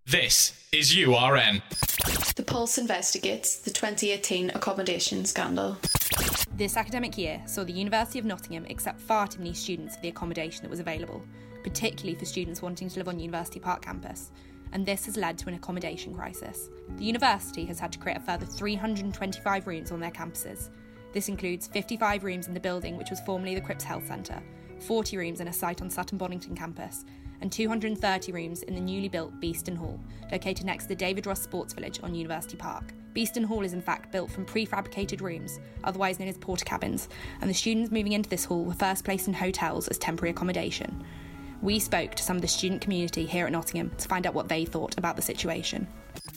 This is URN. The Pulse investigates the 2018 accommodation scandal. This academic year saw the University of Nottingham accept far too many students for the accommodation that was available, particularly for students wanting to live on University Park campus, and this has led to an accommodation crisis. The university has had to create a further 325 rooms on their campuses. This includes 55 rooms in the building which was formerly the Cripps Health Centre, 40 rooms in a site on Sutton Bonington campus, and 230 rooms in the newly built Beeston Hall, located next to the David Ross Sports Village on University Park. Beeston Hall is in fact built from prefabricated rooms, otherwise known as porta cabins, and the students moving into this hall were first placed in hotels as temporary accommodation. We spoke to some of the student community here at Nottingham to find out what they thought about the situation.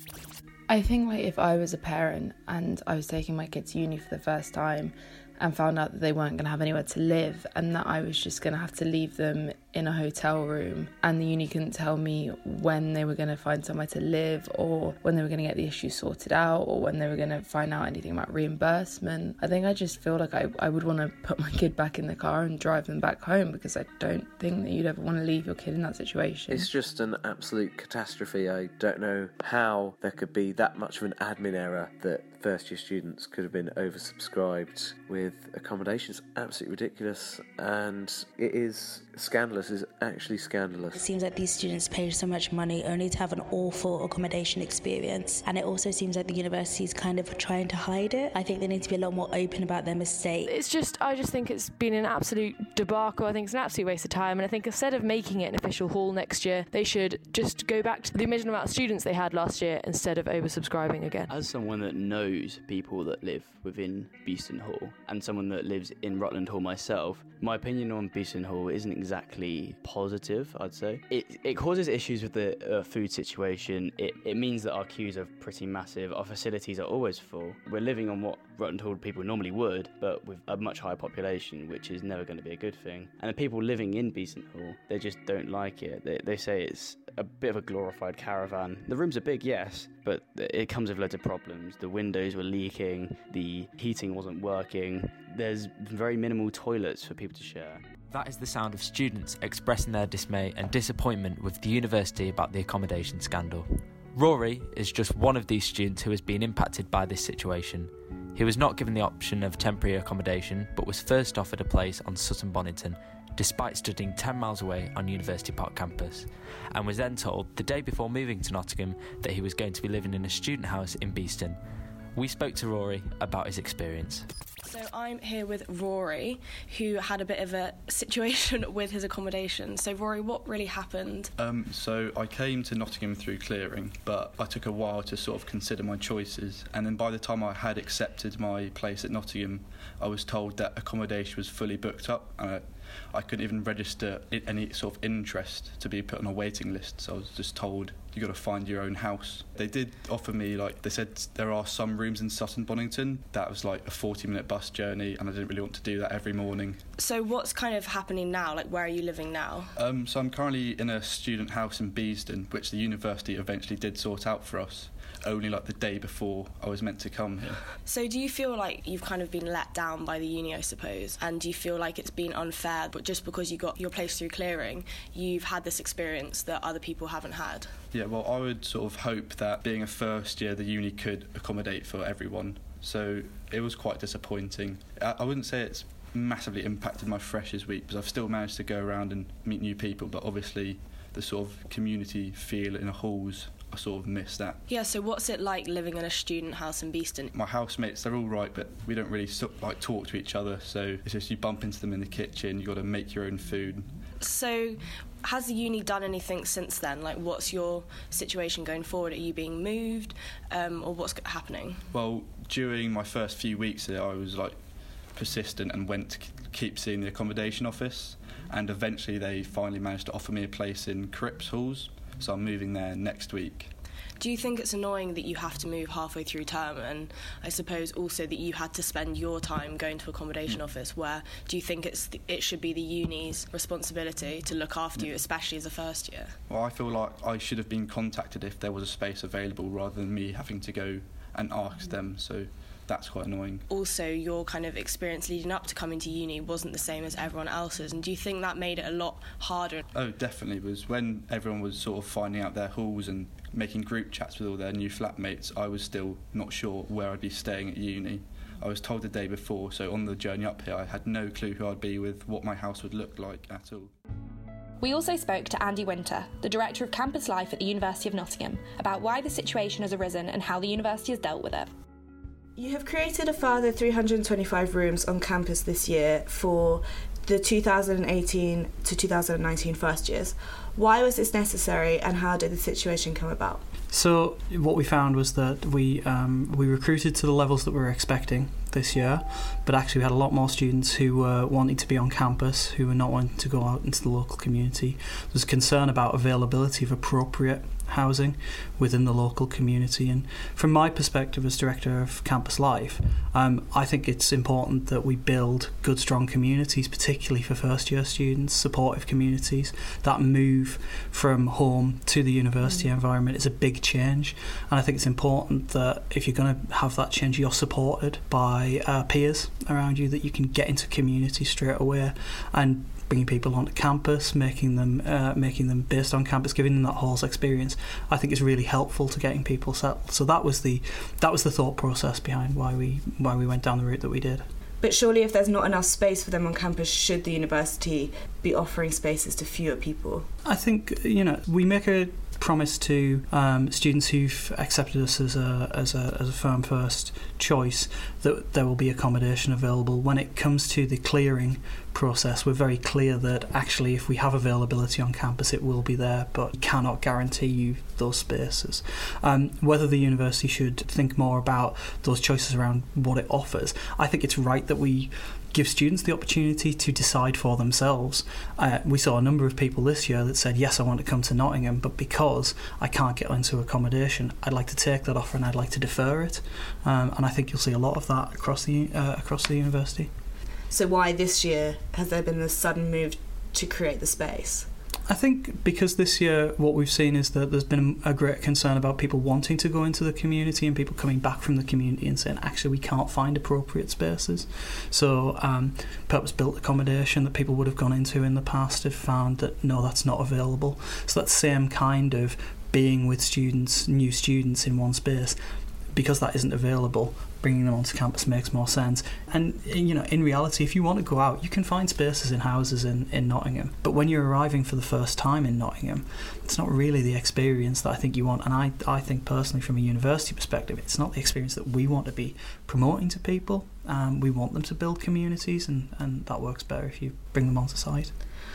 I think if I was a parent and I was taking my kids to uni for the first time and found out that they weren't going to have anywhere to live and that I was just going to have to leave them in a hotel room and the uni couldn't tell me when they were going to find somewhere to live or when they were going to get the issue sorted out or when they were going to find out anything about reimbursement, I think I just feel like I would want to put my kid back in the car and drive them back home, because I don't think that you'd ever want to leave your kid in that situation. It's just an absolute catastrophe. I don't know how there could be that much of an admin error that first year students could have been oversubscribed with accommodations. Absolutely ridiculous, and it is scandalous. It's actually scandalous. It seems like these students pay so much money only to have an awful accommodation experience, and it also seems like the university is kind of trying to hide it. I think they need to be a lot more open about their mistake. I just think it's been an absolute debacle. I think it's an absolute waste of time, and I think instead of making it an official hall next year, they should just go back to the original amount of students they had last year instead of oversubscribing again. As someone that knows people that live within Beeston Hall and someone that lives in Rutland Hall myself, my opinion on Beeston Hall isn't exactly positive, I'd say. It causes issues with the food situation. It means that our queues are pretty massive. Our facilities are always full. We're living on what Rutland Hall people normally would, but with a much higher population, which is never going to be a good thing. And the people living in Beeston Hall, they just don't like it. They say it's a bit of a glorified caravan. The rooms are big, yes, but it comes with loads of problems. The windows were leaking, the heating wasn't working, there's very minimal toilets for people to share. That is the sound of students expressing their dismay and disappointment with the university about the accommodation scandal. Rory is just one of these students who has been impacted by this situation. He was not given the option of temporary accommodation, but was first offered a place on Sutton Bonington, despite studying 10 miles away on University Park campus, and was then told the day before moving to Nottingham that he was going to be living in a student house in Beeston. We spoke to Rory about his experience. So I'm here with Rory, who had a bit of a situation with his accommodation. So Rory, what really happened? So I came to Nottingham through clearing, but I took a while to sort of consider my choices. And then by the time I had accepted my place at Nottingham, I was told that accommodation was fully booked up. I couldn't even register any sort of interest to be put on a waiting list. So I was just told, you got to find your own house. They did offer me, they said there are some rooms in Sutton Bonington. That was like a 40-minute bus journey, and I didn't really want to do that every morning. So what's kind of happening now? Where are you living now? So I'm currently in a student house in Beeston, which the university eventually did sort out for us, only the day before I was meant to come here. So do you feel like you've kind of been let down by the uni, I suppose? And do you feel like it's been unfair, but just because you got your place through clearing, you've had this experience that other people haven't had? Yeah, well, I would sort of hope that being a first year, the uni could accommodate for everyone. So it was quite disappointing. I wouldn't say it's massively impacted my freshers week, because I've still managed to go around and meet new people, but obviously the sort of community feel in the halls, I sort of miss that. Yeah, so what's it like living in a student house in Beeston? My housemates, they're all right, but we don't really talk to each other, so it's just you bump into them in the kitchen, you got to make your own food. So has the uni done anything since then? What's your situation going forward? Are you being moved, or what's happening? Well, during my first few weeks there, I was persistent and went to keep seeing the accommodation office, and eventually they finally managed to offer me a place in Cripps Halls, so I'm moving there next week. Do you think it's annoying that you have to move halfway through term, and I suppose also that you had to spend your time going to accommodation office, where do you think it should be the uni's responsibility to look after you, especially as a first year? Well, I feel like I should have been contacted if there was a space available rather than me having to go and ask them, so that's quite annoying. Also, your kind of experience leading up to coming to uni wasn't the same as everyone else's, and do you think that made it a lot harder? Oh, definitely. It was when everyone was sort of finding out their halls and making group chats with all their new flatmates, I was still not sure where I'd be staying at uni. I was told the day before, so on the journey up here I had no clue who I'd be with, what my house would look like at all. We also spoke to Andy Winter, the Director of Campus Life at the University of Nottingham, about why the situation has arisen and how the university has dealt with it. You have created a further 325 rooms on campus this year for the 2018 to 2019 first years. Why was this necessary and how did the situation come about? So what we found was that we recruited to the levels that we were expecting this year, but actually we had a lot more students who were wanting to be on campus, who were not wanting to go out into the local community. There was concern about availability of appropriate housing within the local community, and from my perspective as Director of Campus Life, I think it's important that we build good, strong communities, particularly for first year students, supportive communities. That move from home to the university environment is a big change, and I think it's important that if you're going to have that change, you're supported by peers around you, that you can get into community straight away, and bringing people onto campus, making them based on campus, giving them that halls experience, I think is really helpful to getting people settled. So that was the thought process behind why we went down the route that we did. But surely if there's not enough space for them on campus, should the university be offering spaces to fewer people? I think, we make a promise to students who've accepted us as a firm first choice that there will be accommodation available. When it comes to the clearing process, we're very clear that actually if we have availability on campus it will be there, but we cannot guarantee you those spaces. Whether the university should think more about those choices around what it offers, I think it's right that we give students the opportunity to decide for themselves. We saw a number of people this year that said, yes, I want to come to Nottingham, but because I can't get into accommodation, I'd like to take that offer and I'd like to defer it. And I think you'll see a lot of that across the university. So why this year has there been this sudden move to create the space? I think because this year what we've seen is that there's been a great concern about people wanting to go into the community and people coming back from the community and saying, actually, we can't find appropriate spaces. So purpose-built accommodation that people would have gone into in the past have found that, no, that's not available. So that same kind of being with students, new students in one space, because that isn't available, bringing them onto campus makes more sense. And in reality, if you want to go out, you can find spaces in houses in Nottingham, but when you're arriving for the first time in Nottingham, it's not really the experience that I think you want. And I think personally, from a university perspective, it's not the experience that we want to be promoting to people. We want them to build communities, and that works better if you bring them onto site.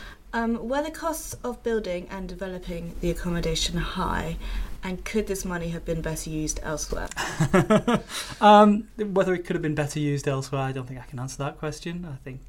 Were the costs of building and developing the accommodation high, and could this money have been better used elsewhere? Whether it could have been better used elsewhere, I don't think I can answer that question. I think,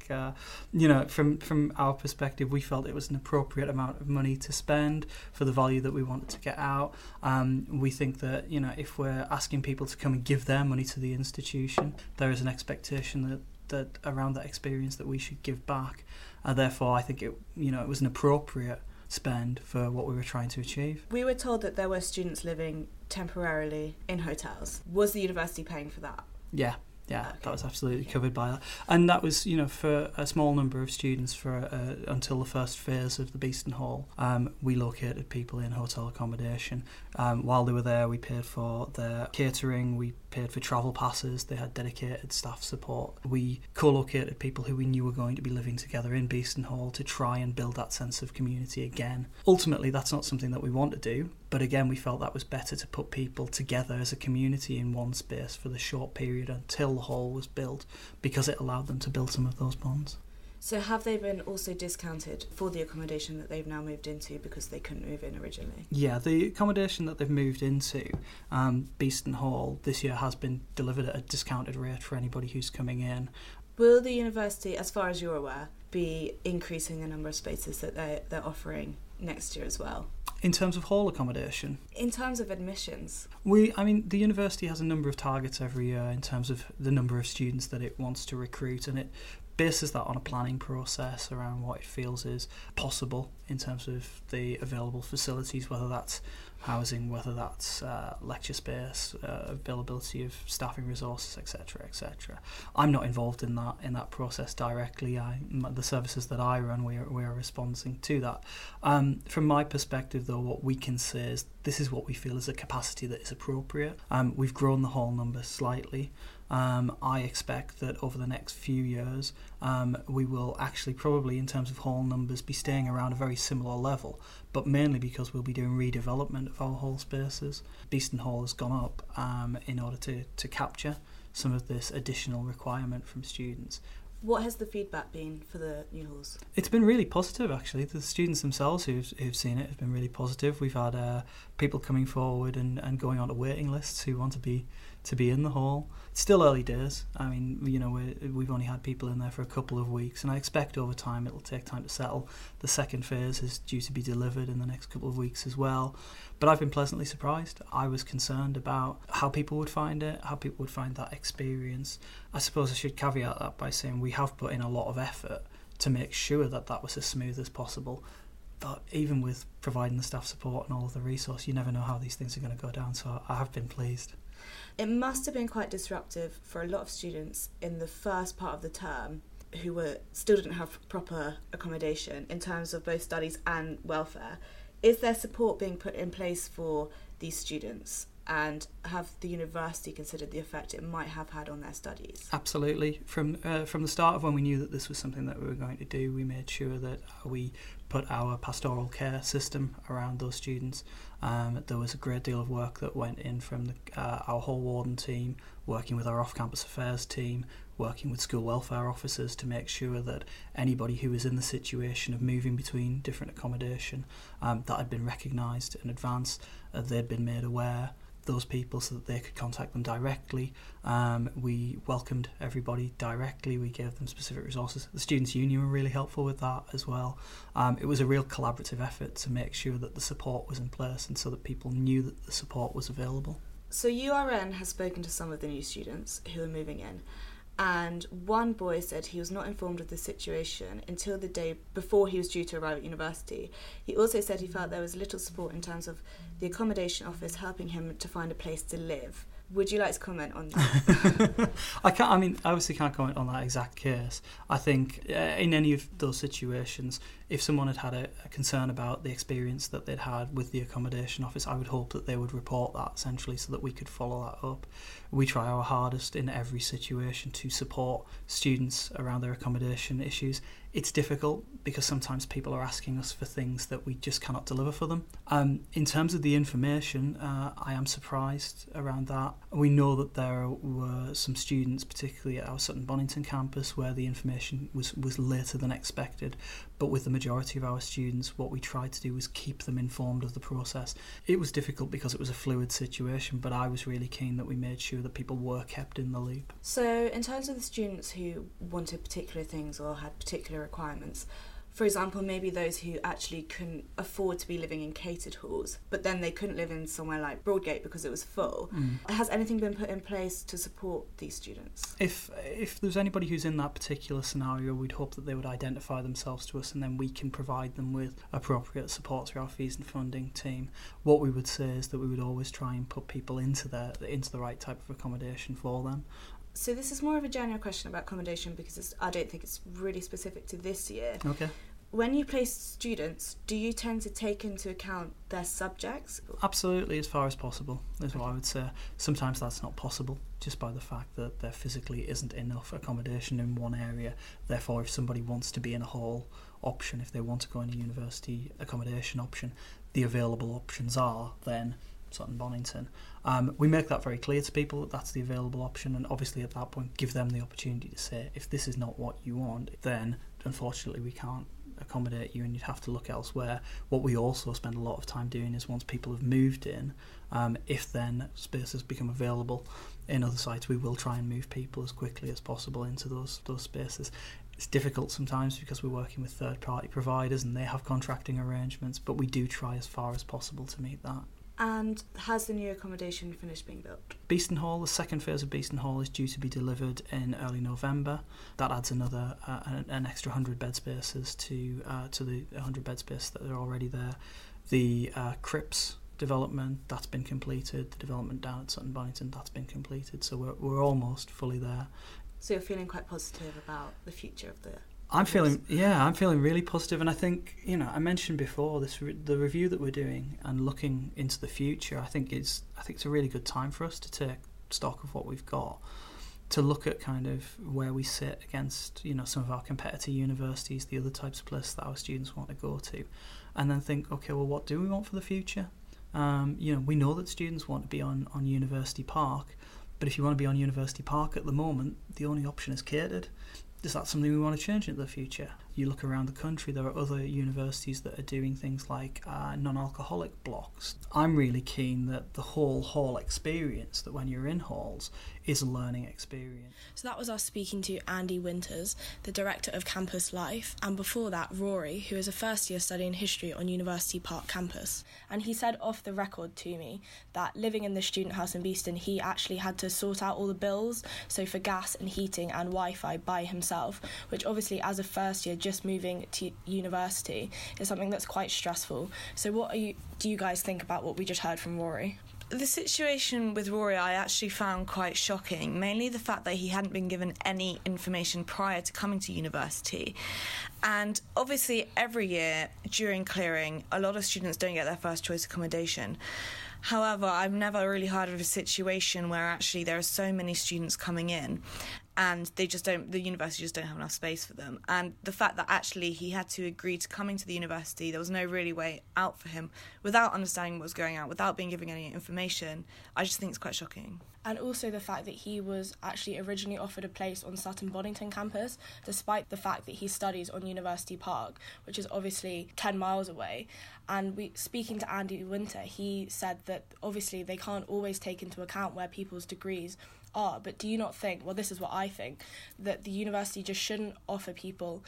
from our perspective, we felt it was an appropriate amount of money to spend for the value that we wanted to get out. We think that, if we're asking people to come and give their money to the institution, there is an expectation that around that experience that we should give back. Therefore, I think it was an appropriate spend for what we were trying to achieve. We were told that there were students living temporarily in hotels. Was the university paying for that? Yeah, that was absolutely covered by that. And that was, for a small number of students for until the first phase of the Beeston Hall. We located people in hotel accommodation. While they were there, we paid for their catering, we paid for travel passes, they had dedicated staff support. We co-located people who we knew were going to be living together in Beeston Hall to try and build that sense of community again. Ultimately, that's not something that we want to do, but again, we felt that was better to put people together as a community in one space for the short period until the hall was built, because it allowed them to build some of those bonds. So have they been also discounted for the accommodation that they've now moved into because they couldn't move in originally? Yeah, the accommodation that they've moved into, Beeston Hall, this year has been delivered at a discounted rate for anybody who's coming in. Will the university, as far as you're aware, be increasing the number of spaces that they're offering next year as well? In terms of hall accommodation? In terms of admissions? The university has a number of targets every year in terms of the number of students that it wants to recruit, and it bases that on a planning process around what it feels is possible in terms of the available facilities, whether that's housing, whether that's lecture space, availability of staffing resources, etc., etc. I'm not involved in that process directly. The services that I run, we are responding to that. From my perspective, though, what we can say is this is what we feel is a capacity that is appropriate. We've grown the hall number slightly. I expect that over the next few years we will actually probably, in terms of hall numbers, be staying around a very similar level, but mainly because we'll be doing redevelopment of our hall spaces. Beeston Hall has gone up in order to capture some of this additional requirement from students. What has the feedback been for the new halls? It's been really positive, actually. The students themselves who've seen it have been really positive. We've had people coming forward and going on to waiting lists who want to be in the hall. It's still early days. I mean, we've only had people in there for a couple of weeks, and I expect over time it'll take time to settle. The second phase is due to be delivered in the next couple of weeks as well. But I've been pleasantly surprised. I was concerned about how people would find it, how people would find that experience. I suppose I should caveat that by saying we have put in a lot of effort to make sure that that was as smooth as possible. But even with providing the staff support and all of the resource, you never know how these things are going to go down, so I have been pleased. It must have been quite disruptive for a lot of students in the first part of the term who still didn't have proper accommodation in terms of both studies and welfare. Is there support being put in place for these students, and have the university considered the effect it might have had on their studies? Absolutely. From the start of when we knew that this was something that we were going to do, we made sure that we put our pastoral care system around those students. There was a great deal of work that went in from our whole warden team, working with our off-campus affairs team, working with school welfare officers to make sure that anybody who was in the situation of moving between different accommodation, that had been recognised in advance, they'd been made aware, those people, so that they could contact them directly. We welcomed everybody directly. We gave them specific resources. The Students' Union were really helpful with that as well. It was a real collaborative effort to make sure that the support was in place and so that people knew that the support was available. So URN has spoken to some of the new students who are moving in, and one boy said he was not informed of the situation until the day before he was due to arrive at university. He also said he felt there was little support in terms of the accommodation office helping him to find a place to live. Would you like to comment on that? I obviously can't comment on that exact case. I think in any of those situations, if someone had a concern about the experience that they'd had with the accommodation office, I would hope that they would report that essentially so that we could follow that up. We try our hardest in every situation to support students around their accommodation issues. It's difficult because sometimes people are asking us for things that we just cannot deliver for them. In terms of the information, I am surprised around that. We know that there were some students, particularly at our Sutton Bonington campus, where the information was later than expected. But with the majority of our students, what we tried to do was keep them informed of the process. It was difficult because it was a fluid situation, but I was really keen that we made sure that people were kept in the loop. So in terms of the students who wanted particular things or had particular requirements, for example, maybe those who actually couldn't afford to be living in catered halls, but then they couldn't live in somewhere like Broadgate because it was full. Has anything been put in place to support these students? If there's anybody who's in that particular scenario, we'd hope that they would identify themselves to us, and then we can provide them with appropriate support through our fees and funding team. What we would say is that we would always try and put people into the right type of accommodation for them. So this is more of a general question about accommodation because I don't think it's really specific to this year. Okay. When you place students, do you tend to take into account their subjects? Absolutely, as far as possible, is what I would say. Sometimes that's not possible, just by the fact that there physically isn't enough accommodation in one area. Therefore, if somebody wants to be in a hall option, if they want to go in a university accommodation option, the available options are then Sutton Bonington. We make that very clear to people that that's the available option, and obviously at that point give them the opportunity to say, if this is not what you want, then unfortunately we can't accommodate you and you'd have to look elsewhere. What we also spend a lot of time doing is once people have moved in, if then spaces become available in other sites, we will try and move people as quickly as possible into those spaces. It's difficult sometimes because we're working with third-party providers and they have contracting arrangements, but we do try as far as possible to meet that. And has the new accommodation finished being built? Beeston Hall, the second phase of Beeston Hall is due to be delivered in early November. That adds another an extra 100 bed spaces to the 100 bed space that are already there. The Cripps development, that's been completed. The development down at Sutton Bonington, that's been completed. So we're almost fully there. So you're feeling quite positive about the future of the I'm feeling really positive, and I think, I mentioned before the review that we're doing and looking into the future. I think it's a really good time for us to take stock of what we've got, to look at kind of where we sit against some of our competitor universities, the other types of places that our students want to go to, and then think, okay, well, what do we want for the future? We know that students want to be on University Park, but if you want to be on University Park at the moment, the only option is catered. Is that something we want to change in the future? You look around the country, there are other universities that are doing things like non-alcoholic blocks. I'm really keen that the whole hall experience, that when you're in halls, is a learning experience. So that was us speaking to Andy Winters, the Director of Campus Life, and before that, Rory, who is a first year studying history on University Park campus. And he said off the record to me that living in the student house in Beeston, he actually had to sort out all the bills, so for gas and heating and Wi-Fi by himself, which obviously as a first year just moving to university is something that's quite stressful. So what do you guys think about what we just heard from Rory? The situation with Rory I actually found quite shocking, mainly the fact that he hadn't been given any information prior to coming to university. And obviously every year during clearing, a lot of students don't get their first choice accommodation. However, I've never really heard of a situation where actually there are so many students coming in and the university just don't have enough space for them. And the fact that actually he had to agree to coming to the university, there was no really way out for him without understanding what was going on, without being given any information, I just think it's quite shocking. And also the fact that he was actually originally offered a place on Sutton Bonington campus, despite the fact that he studies on University Park, which is obviously 10 miles away. And speaking to Andy Winter, he said that obviously they can't always take into account where people's degrees are, but do you not think, well, this is what I think, that the university just shouldn't offer people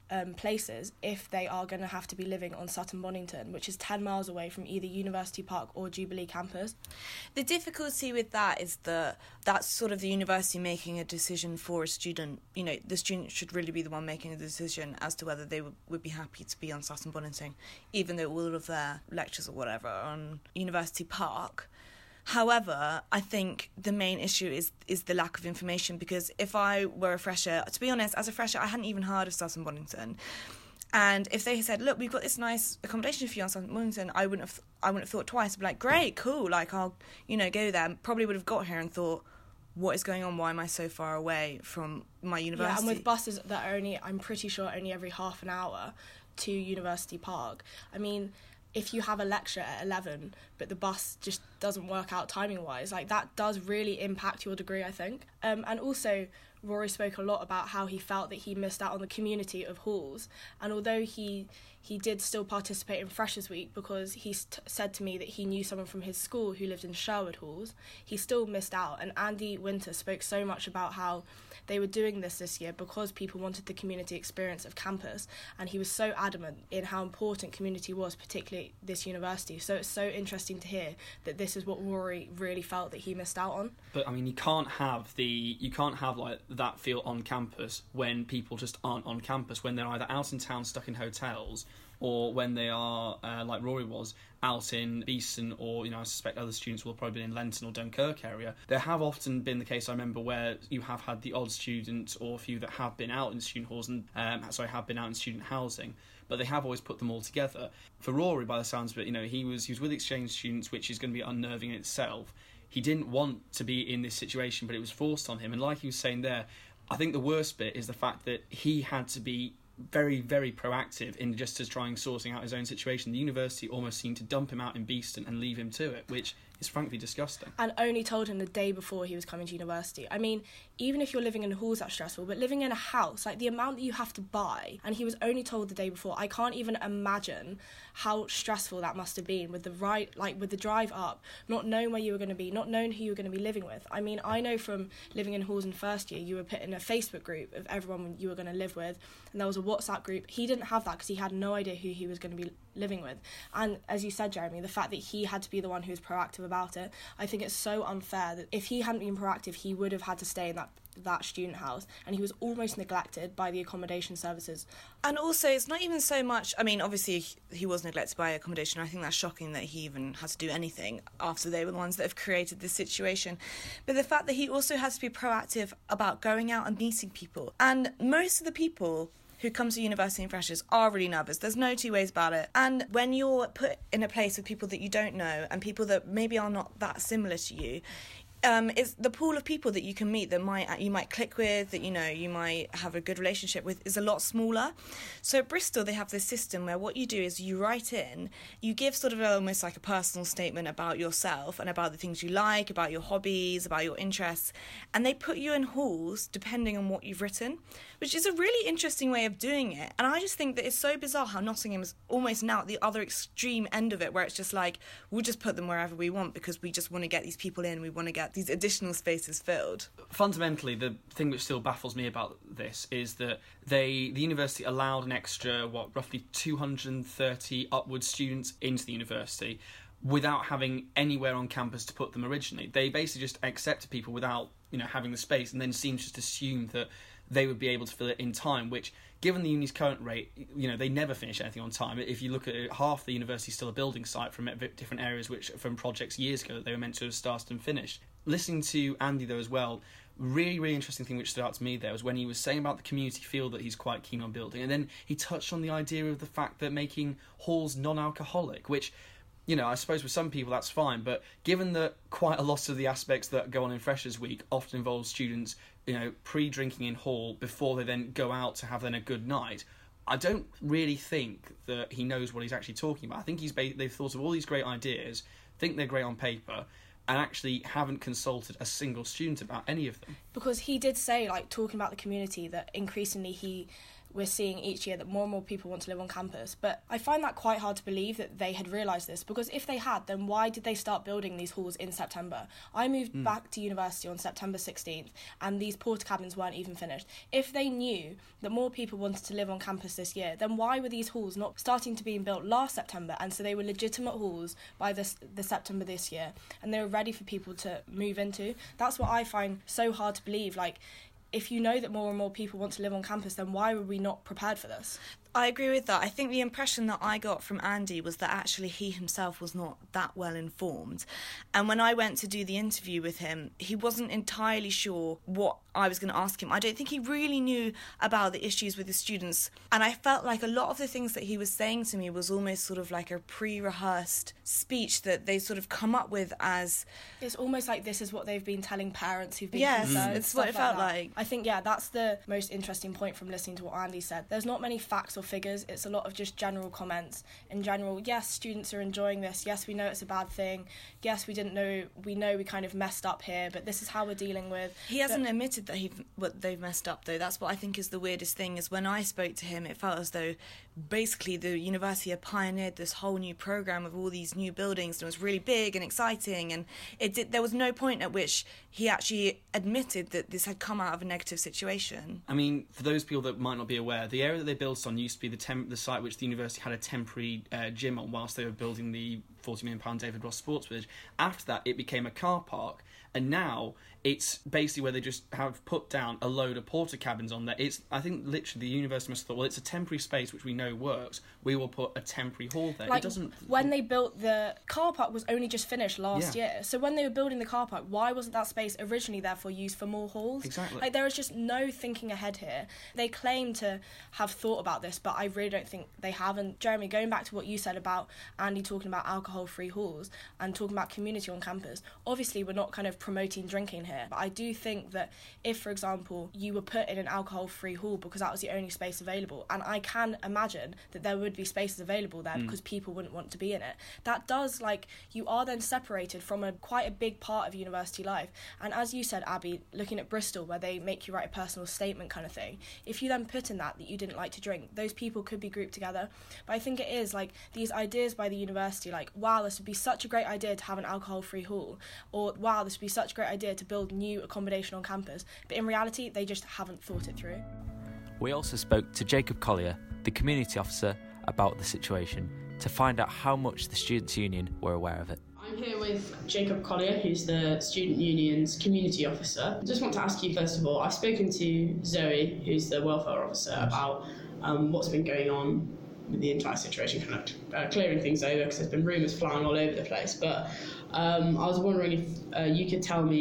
places if they are going to have to be living on Sutton Bonington, which is 10 miles away from either University Park or Jubilee campus? The difficulty with that is that that's sort of the university making a decision for a student. The student should really be the one making a decision as to whether they would be happy to be on Sutton Bonington, even though all of their lectures or whatever are on University Park. However, I think the main issue is the lack of information, because if I were a fresher, to be honest, as a fresher, I hadn't even heard of Sutton Bonington. And if they had said, look, we've got this nice accommodation for you on Sutton Bonington, I wouldn't have thought twice. I'd be like, great, cool, like I'll, go there. Probably would have got here and thought, what is going on? Why am I so far away from my university? Yeah, and with buses that are I'm pretty sure only every half an hour to University Park. I mean, if you have a lecture at 11 but the bus just doesn't work out timing wise, like that does really impact your degree, I think. And also Rory spoke a lot about how he felt that he missed out on the community of halls, and although he did still participate in Freshers Week because he said to me that he knew someone from his school who lived in Sherwood Halls, he still missed out. And Andy Winter spoke so much about how they were doing this year because people wanted the community experience of campus, and he was so adamant in how important community was, particularly this university. So it's so interesting to hear that this is what Rory really felt that he missed out on. But I mean, you can't have like that feel on campus when people just aren't on campus, when they're either out in town stuck in hotels, or when they are, like Rory was, out in Beeston, or, I suspect other students will have probably been in Lenton or Dunkirk area. There have often been the case, I remember, where you have had the odd student or a few that have been out in student halls and, have been out in student housing, but they have always put them all together. For Rory, by the sounds of it, he was with exchange students, which is going to be unnerving in itself. He didn't want to be in this situation, but it was forced on him. And like he was saying there, I think the worst bit is the fact that he had to be very, very proactive in just to try and sorting out his own situation. The university almost seemed to dump him out in Beeston and leave him to it, which is frankly disgusting. And only told him the day before he was coming to university. I mean, even if you're living in halls, that's stressful, but living in a house, like the amount that you have to buy, and he was only told the day before, I can't even imagine how stressful that must have been with the drive up, not knowing where you were going to be, not knowing who you were going to be living with. I mean, I know from living in halls in first year, you were put in a Facebook group of everyone you were going to live with, and there was a WhatsApp group. He didn't have that because he had no idea who he was going to be living with. And as you said, Jeremy, the fact that he had to be the one who was proactive about it, I think it's so unfair that if he hadn't been proactive, he would have had to stay in that student house, and he was almost neglected by the accommodation services. And also, it's not even so much, I mean, obviously he was neglected by accommodation. I think that's shocking that he even had to do anything after they were the ones that have created this situation. But the fact that he also has to be proactive about going out and meeting people. And most of the people who come to university and freshers are really nervous. There's no two ways about it. And when you're put in a place with people that you don't know and people that maybe are not that similar to you, it's the pool of people that you can meet that you might click with, that you might have a good relationship with, is a lot smaller. So at Bristol they have this system where what you do is you write in, you give sort of almost like a personal statement about yourself and about the things you like, about your hobbies, about your interests, and they put you in halls depending on what you've written, which is a really interesting way of doing it. And I just think that it's so bizarre how Nottingham is almost now at the other extreme end of it, where it's just like, we'll just put them wherever we want because we just want to get these people in, we want to get these additional spaces filled. Fundamentally, the thing which still baffles me about this is that the university allowed an extra, roughly 230 upwards students into the university without having anywhere on campus to put them originally. They basically just accepted people without, having the space, and then seemed just assumed that they would be able to fill it in time, which, given the uni's current rate, they never finish anything on time. If you look at it, half the university is still a building site from different areas from projects years ago that they were meant to have started and finished. Listening to Andy, though, as well, really, really interesting thing which stood out to me there was when he was saying about the community feel that he's quite keen on building, and then he touched on the idea of the fact that making halls non-alcoholic, which, I suppose with some people that's fine, but given that quite a lot of the aspects that go on in Freshers' Week often involve students, pre-drinking in hall before they then go out to have then a good night, I don't really think that he knows what he's actually talking about. I think they've thought of all these great ideas, think they're great on paper, and actually haven't consulted a single student about any of them. Because he did say, talking about the community, that increasingly we're seeing each year that more and more people want to live on campus. But I find that quite hard to believe that they had realised this, because if they had, then why did they start building these halls in September? I moved back to university on September 16th, and these porta cabins weren't even finished. If they knew that more people wanted to live on campus this year, then why were these halls not starting to be built last September? And so they were legitimate halls by the September this year, and they were ready for people to move into. That's what I find so hard to believe. If you know that more and more people want to live on campus, then why were we not prepared for this? I agree with that. I think the impression that I got from Andy was that actually he himself was not that well informed. And when I went to do the interview with him, he wasn't entirely sure what I was going to ask him. I don't think he really knew about the issues with the students. And I felt like a lot of the things that he was saying to me was almost sort of like a pre-rehearsed speech that they sort of come up with as... It's almost like this is what they've been telling parents who've been concerned. Yes, it's what it felt like. I think, that's the most interesting point from listening to what Andy said. There's not many facts or figures. It's a lot of just general comments. In general, yes, students are enjoying this. Yes, we know it's a bad thing. Yes, we didn't know. We know we kind of messed up here, but this is how we're dealing with. He hasn't admitted that they've messed up, though. That's what I think is the weirdest thing, is when I spoke to him, it felt as though basically the university had pioneered this whole new programme of all these new buildings, and it was really big and exciting, and there was no point at which he actually admitted that this had come out of a negative situation. I mean, for those people that might not be aware, the area that they built on used to be the site which the university had a temporary gym on whilst they were building the £40 million David Ross Sports Village. After that, it became a car park, and now it's basically where they just have put down a load of porta cabins on there. I think literally the university must have thought, well, it's a temporary space which we know works, we will put a temporary hall there. It doesn't... When they built the car park was only just finished last year, so when they were building the car park, why wasn't that space originally therefore used for more halls? Exactly. There is just no thinking ahead here. They claim to have thought about this, but I really don't think they have. And Jeremy, going back to what you said about Andy talking about alcohol-free halls and talking about community on campus, obviously we're not kind of promoting drinking here, but I do think that if, for example, you were put in an alcohol-free hall because that was the only space available, and I can imagine that there would be spaces available there because people wouldn't want to be in it, that does, you are then separated from quite a big part of university life. And as you said, Abby, looking at Bristol, where they make you write a personal statement kind of thing, if you then put in that you didn't like to drink, those people could be grouped together. But I think it is, these ideas by the university, wow, this would be such a great idea to have an alcohol-free hall, or wow, this would be such a great idea to build new accommodation on campus, but in reality they just haven't thought it through. We also spoke to Jacob Collier, the community officer, about the situation to find out how much the Students' Union were aware of it. I'm here with Jacob Collier, who's the Student Union's community officer. I just want to ask you, first of all, I've spoken to Zoe, who's the welfare officer, about what's been going on with the entire situation, kind of clearing things over, because there's been rumours flying all over the place. But I was wondering if you could tell me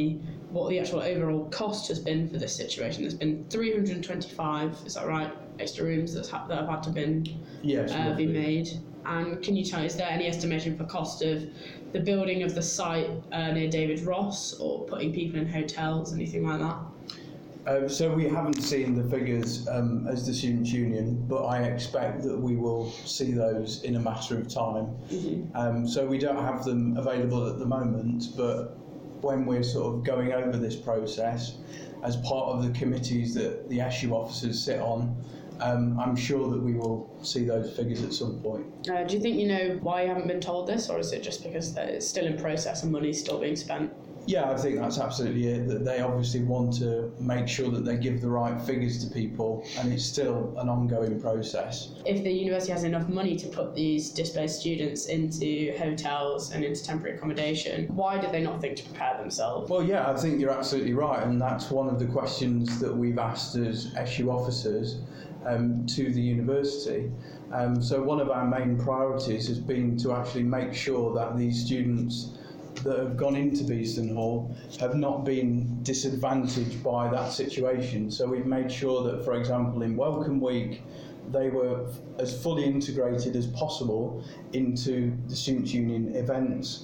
what the actual overall cost has been for this situation? There's been 325, is that right, extra rooms that have had to be made. And can you tell, is there any estimation for cost of the building of the site near David Ross, or putting people in hotels, anything like that? So we haven't seen the figures as the Students' Union, but I expect that we will see those in a matter of time. So we don't have them available at the moment, but when we're sort of going over this process, as part of the committees that the SU officers sit on, I'm sure that we will see those figures at some point. Do you think you know why you haven't been told this, or is it just because it's still in process and money's still being spent? Yeah, I think that's absolutely it, that they obviously want to make sure that they give the right figures to people, and it's still an ongoing process. If the university has enough money to put these displaced students into hotels and into temporary accommodation, why do they not think to prepare themselves? Well, yeah, I think you're absolutely right, and that's one of the questions that we've asked as SU officers to the university. So one of our main priorities has been to actually make sure that these students that have gone into Beeston Hall have not been disadvantaged by that situation. So we've made sure that, for example, in Welcome Week, they were as fully integrated as possible into the Students' Union events,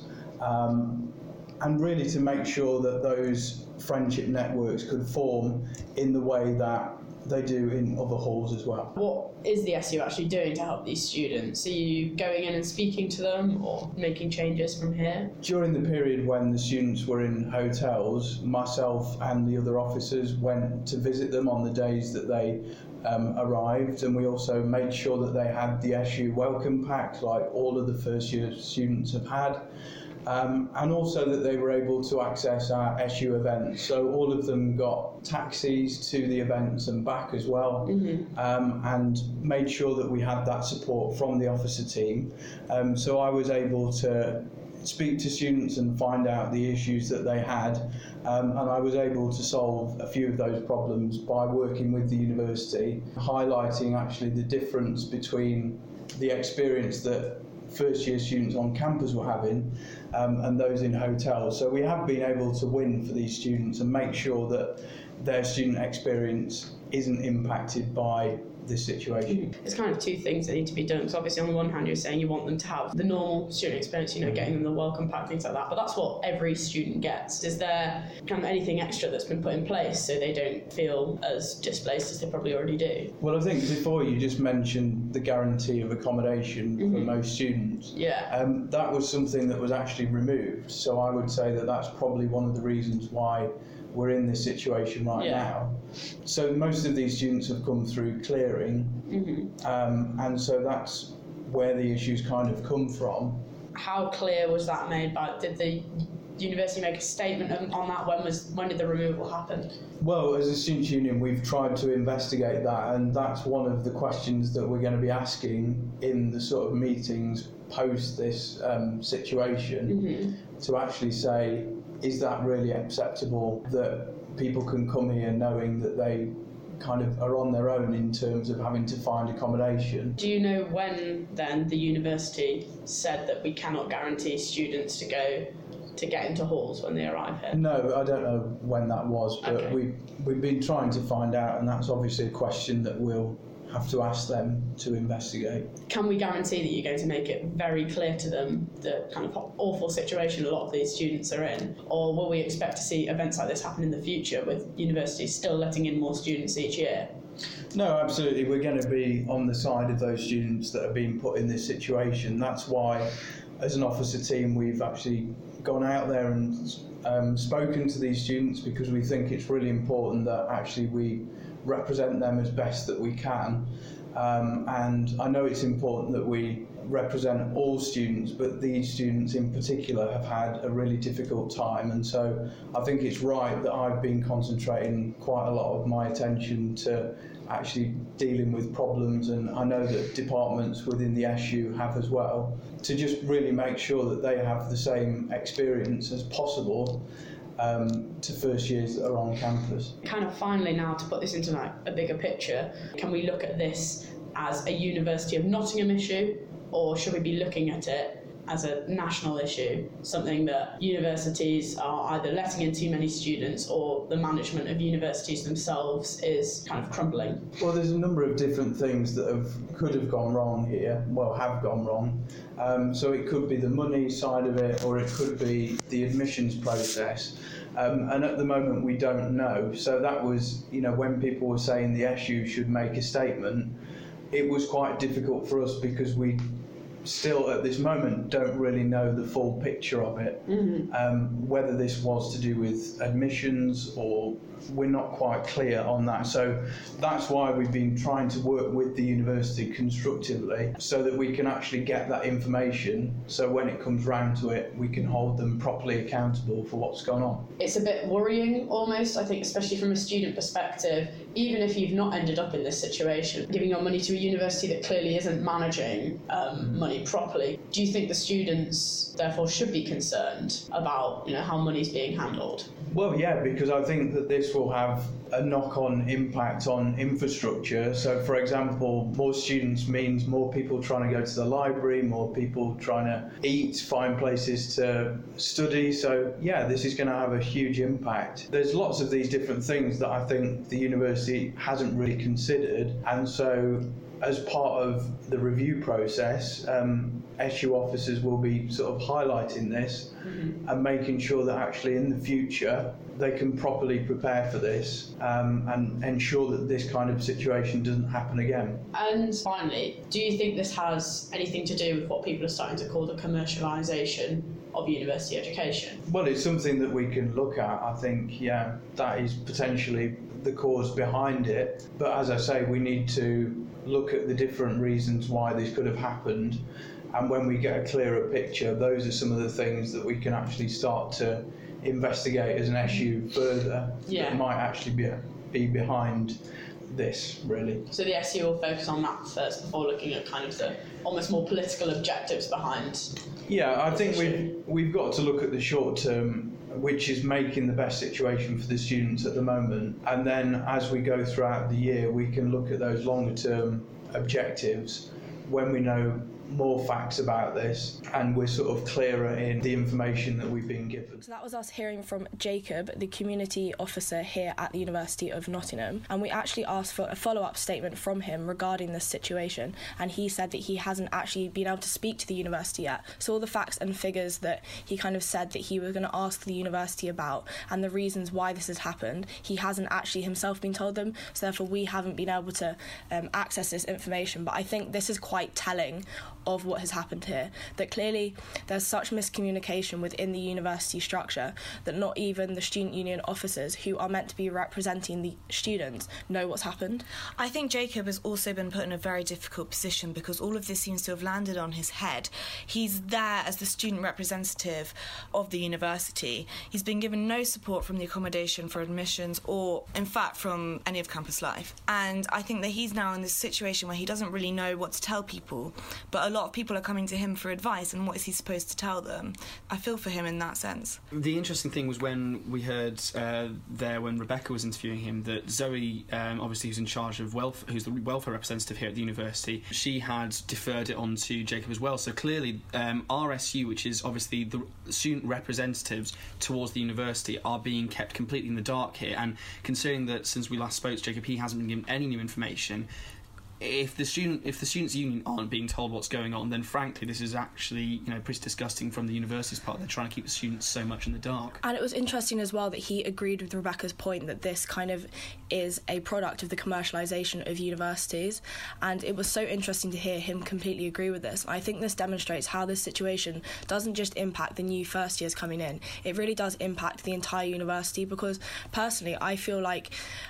and really to make sure that those friendship networks could form in the way that they do in other halls as well. What is the SU actually doing to help these students? Are you going in and speaking to them, or making changes from here? During the period when the students were in hotels, myself and the other officers went to visit them on the days that they arrived, and we also made sure that they had the SU welcome pack like all of the first year students have had. And also that they were able to access our SU events. So all of them got taxis to the events and back as well, and made sure that we had that support from the officer team. So I was able to speak to students and find out the issues that they had, and I was able to solve a few of those problems by working with the university, highlighting actually the difference between the experience that first year students on campus were having and those in hotels. So we have been able to win for these students and make sure that their student experience isn't impacted by this situation. There's kind of two things that need to be done, because obviously on the one hand you're saying you want them to have the normal student experience, getting them the welcome pack, things like that, but that's what every student gets. Is there kind of anything extra that's been put in place so they don't feel as displaced as they probably already do? Well, I think before you just mentioned the guarantee of accommodation for most students. That was something that was actually removed, so I would say that that's probably one of the reasons why we're in this situation right now. So most of these students have come through clearing, and so that's where the issues kind of come from. How clear was that made by? Did the university make a statement on that? When did the removal happen? Well, as a Students' Union, we've tried to investigate that, and that's one of the questions that we're going to be asking in the sort of meetings post this situation, to actually say, is that really acceptable that people can come here knowing that they kind of are on their own in terms of having to find accommodation? Do you know when then the university said that we cannot guarantee students to get into halls when they arrive here? No, I don't know when that was, but we've been trying to find out, and that's obviously a question that we'll have to ask them to investigate. Can we guarantee that you're going to make it very clear to them the kind of awful situation a lot of these students are in? Or will we expect to see events like this happen in the future, with universities still letting in more students each year? No, absolutely. We're going to be on the side of those students that are being put in this situation. That's why, as an officer team, we've actually gone out there and spoken to these students, because we think it's really important that actually we represent them as best that we can, and I know it's important that we represent all students, but these students in particular have had a really difficult time, and so I think it's right that I've been concentrating quite a lot of my attention to actually dealing with problems, and I know that departments within the SU have as well, to just really make sure that they have the same experience as possible to first years that are on campus. Kind of finally now, to put this into a bigger picture, can we look at this as a University of Nottingham issue, or should we be looking at it as a national issue, something that universities are either letting in too many students or the management of universities themselves is kind of crumbling? Well, there's a number of different things that could have gone wrong here, have gone wrong. So it could be the money side of it, or it could be the admissions process. And at the moment we don't know. So that was, when people were saying the SU should make a statement, it was quite difficult for us because we still at this moment don't really know the full picture of it. Whether this was to do with admissions, or we're not quite clear on that. So that's why we've been trying to work with the university constructively so that we can actually get that information, so when it comes round to it we can hold them properly accountable for what's gone on. It's a bit worrying almost, I think, especially from a student perspective, even if you've not ended up in this situation, giving your money to a university that clearly isn't managing money properly. Do you think the students therefore should be concerned about how money's being handled? Well, yeah, because I think that this will have a knock-on impact on infrastructure. So, for example, more students means more people trying to go to the library, more people trying to eat, find places to study. So, yeah, this is going to have a huge impact. There's lots of these different things that I think the university hasn't really considered, and so as part of the review process, SU officers will be sort of highlighting this and making sure that actually in the future they can properly prepare for this and ensure that this kind of situation doesn't happen again. And finally, do you think this has anything to do with what people are starting to call the commercialisation of university education? Well, it's something that we can look at. I think, yeah, that is potentially the cause behind it. But as I say, we need to look at the different reasons why this could have happened, and when we get a clearer picture, those are some of the things that we can actually start to investigate as an SU further that might actually be behind this, really. So the SU will focus on that first before looking at kind of the almost more political objectives behind. Yeah, I think we've got to look at the short term, which is making the best situation for the students at the moment, and then as we go throughout the year we can look at those longer term objectives when we know more facts about this and we're sort of clearer in the information that we've been given. So that was us hearing from Jacob, the community officer here at the University of Nottingham, and we actually asked for a follow-up statement from him regarding this situation, and he said that he hasn't actually been able to speak to the university yet. So all the facts and figures that he kind of said that he was going to ask the university about and the reasons why this has happened, he hasn't actually himself been told them, so therefore we haven't been able to access this information. But I think this is quite telling of what has happened here, that clearly there's such miscommunication within the university structure that not even the student union officers who are meant to be representing the students know what's happened. I think Jacob has also been put in a very difficult position because all of this seems to have landed on his head. He's there as the student representative of the university. He's been given no support from the accommodation for admissions or, in fact, from any of campus life. And I think that he's now in this situation where he doesn't really know what to tell people, but a lot of people are coming to him for advice, and what is he supposed to tell them? I feel for him in that sense. The interesting thing was when we heard when Rebecca was interviewing him, that Zoe, obviously who's in charge of who's the welfare representative here at the university, she had deferred it on to Jacob as well. So clearly RSU, which is obviously the student representatives towards the university, are being kept completely in the dark here. And considering that since we last spoke to Jacob, he hasn't been given any new information, if the students' union aren't being told what's going on, then frankly this is actually pretty disgusting from the university's part. They're trying to keep the students so much in the dark. And it was interesting as well that he agreed with Rebecca's point that this kind of is a product of the commercialisation of universities, and it was so interesting to hear him completely agree with this. I think this demonstrates how this situation doesn't just impact the new first years coming in, it really does impact the entire university, because personally I feel like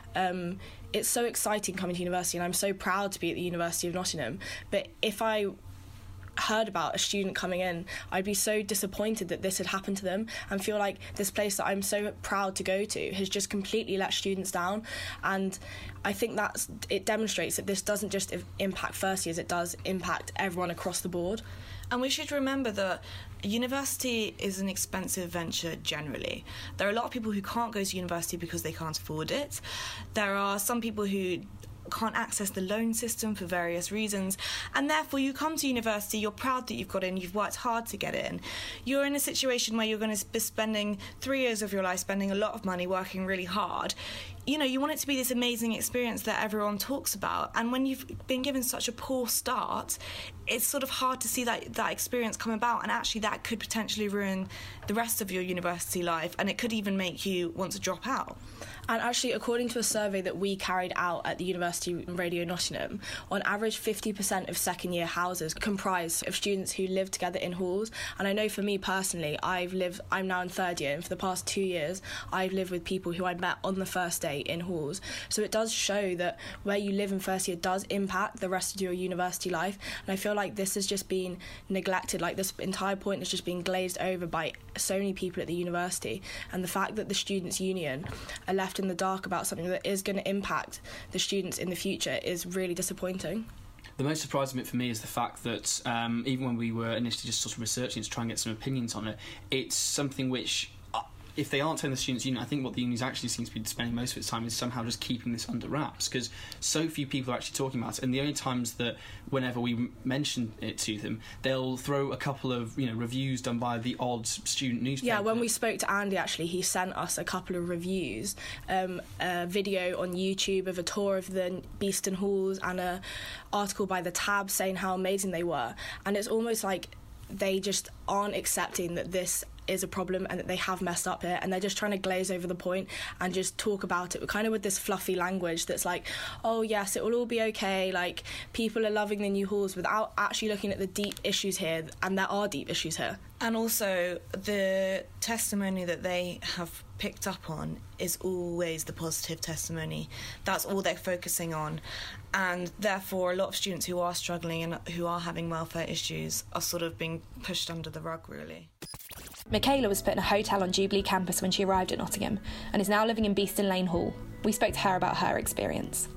it's so exciting coming to university and I'm so proud to be at the University of Nottingham, but if I heard about a student coming in, I'd be so disappointed that this had happened to them and feel like this place that I'm so proud to go to has just completely let students down. And I think it demonstrates that this doesn't just impact first years, it does impact everyone across the board. And we should remember that university is an expensive venture generally. There are a lot of people who can't go to university because they can't afford it. There are some people who can't access the loan system for various reasons, and therefore you come to university, you're proud that you've got in, you've worked hard to get in. You're in a situation where you're going to be spending 3 years of your life spending a lot of money working really hard. You know, you want it to be this amazing experience that everyone talks about, and when you've been given such a poor start, it's sort of hard to see that experience come about, and actually that could potentially ruin the rest of your university life, and it could even make you want to drop out. And actually, according to a survey that we carried out at the University Radio Nottingham, on average 50% of second-year houses comprise of students who live together in halls. And I know for me personally, I'm now in third year, and for the past 2 years, I've lived with people who I'd met on the first day in halls. So it does show that where you live in first year does impact the rest of your university life. And I feel like this has just been neglected, like this entire point has just been glazed over by so many people at the university. And the fact that the Students' Union are left in the dark about something that is going to impact the students in the future is really disappointing. The most surprising bit for me is the fact that even when we were initially just sort of researching to try and get some opinions on it, it's something which, if they aren't telling the Students' Union, I think what the union actually seems to be spending most of its time is somehow just keeping this under wraps, because so few people are actually talking about it, and the only times that whenever we mention it to them, they'll throw a couple of reviews done by the odd student newspaper. Yeah, when we spoke to Andy, actually, he sent us a couple of reviews, a video on YouTube of a tour of the Beeston Halls and an article by The Tab saying how amazing they were, and it's almost like they just aren't accepting that this is a problem and that they have messed up here, and they're just trying to glaze over the point and just talk about it kind of with this fluffy language that's like, oh yes, it will all be okay, like people are loving the new halls, without actually looking at the deep issues here, and there are deep issues here. And also the testimony that they have picked up on is always the positive testimony. That's all they're focusing on, and therefore a lot of students who are struggling and who are having welfare issues are sort of being pushed under the rug, really. Michaela was put in a hotel on Jubilee campus when she arrived at Nottingham and is now living in Beeston Lane Hall. We spoke to her about her experience.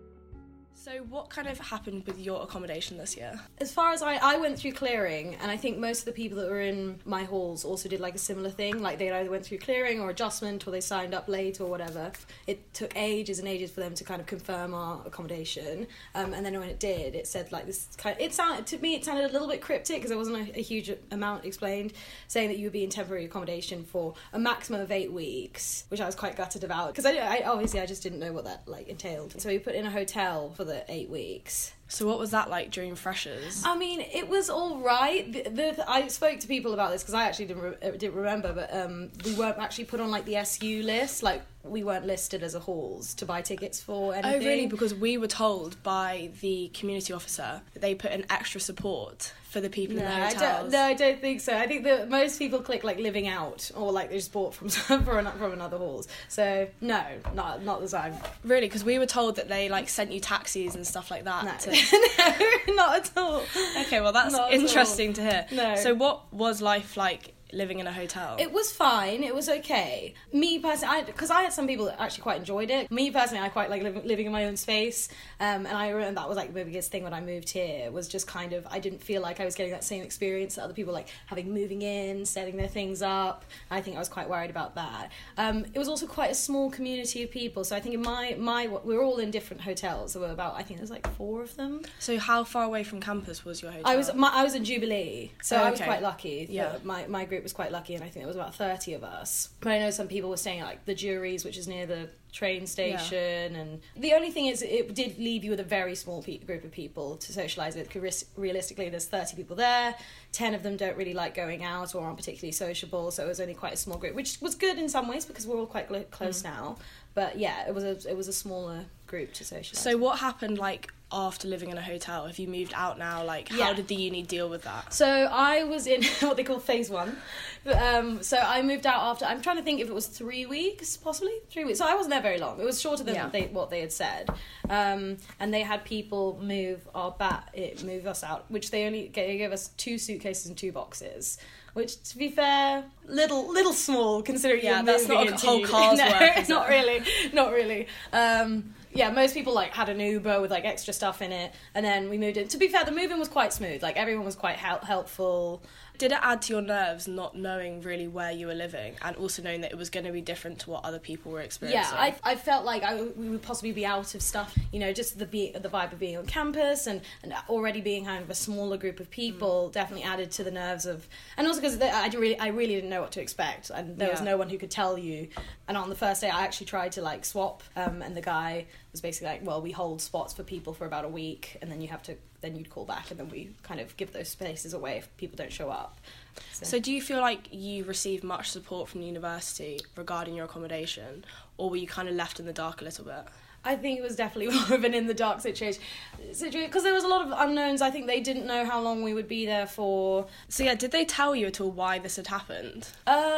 So what kind of happened with your accommodation this year? As far as I went through clearing, and I think most of the people that were in my halls also did like a similar thing, like they either went through clearing or adjustment, or they signed up late or whatever. It took ages and ages for them to kind of confirm our accommodation, and then when it did, it said like this kind of, it sounded a little bit cryptic because there wasn't a huge amount explained, saying that you would be in temporary accommodation for a maximum of 8 weeks, which I was quite gutted about because I obviously just didn't know what that like entailed. So we put in a hotel for the 8 weeks. So what was that like during freshers? I mean, it was all right. I spoke to people about this because I actually didn't remember, but we weren't actually put on like the SU list. Like we weren't listed as a halls to buy tickets for anything. Oh really? Because we were told by the community officer that they put in extra support for the people in the hotels. I don't think so. I think that most people click like living out, or like they just bought from another halls. So no, not the time. Really? Because we were told that they like sent you taxis and stuff like that. No. No, not at all. Okay, well that's interesting to hear. No. So what was life like living in a hotel? It was fine. It was okay. Me personally, because I had some people that actually quite enjoyed it. Me personally, I quite like living in my own space. And I remember that was like the biggest thing when I moved here, was just kind of, I didn't feel like I was getting that same experience that other people like moving in, setting their things up. I think I was quite worried about that. It was also quite a small community of people. So I think in my we were all in different hotels. There were about, I think there's like 4 of them. So how far away from campus was your hotel? I was in Jubilee, so I was quite lucky. Yeah. My group was quite lucky, and I think there was about 30 of us. But I know some people were staying at like the Juries, which is near the train station, and the only thing is it did leave you with a very small group of people to socialise with. Realistically, there's 30 people there, 10 of them don't really like going out or aren't particularly sociable, so it was only quite a small group, which was good in some ways because we're all quite close now. But yeah, it was a smaller group to socialise. So what happened like after living in a hotel? Have you moved out now? Like, how did the uni deal with that? So I was in what they call phase 1. So I moved out after, I'm trying to think if it was 3 weeks, possibly 3 weeks. So I wasn't there very long. It was shorter than what they had said. And they had people move us out, which they gave us 2 suitcases and 2 boxes. Which, to be fair, little small considering you're that's moving not a whole car's worth. Not really. Most people like had an Uber with like extra stuff in it, and then we moved in. To be fair, the move-in was quite smooth. Like everyone was quite helpful. Did it add to your nerves not knowing really where you were living and also knowing that it was going to be different to what other people were experiencing? Yeah, I felt like we would possibly be out of stuff, you know, just the vibe of being on campus and already being kind of a smaller group of people definitely added to the nerves of... And also because I really didn't know what to expect, and there was no one who could tell you. And on the first day I actually tried to like swap, and the guy was basically like, well, we hold spots for people for about a week, and then you'd call back, and then we kind of give those spaces away if people don't show up. So do you feel like you received much support from the university regarding your accommodation, or were you kind of left in the dark a little bit? I think it was definitely more of an in-the-dark situation because there was a lot of unknowns. I think they didn't know how long we would be there for. So yeah, did they tell you at all why this had happened?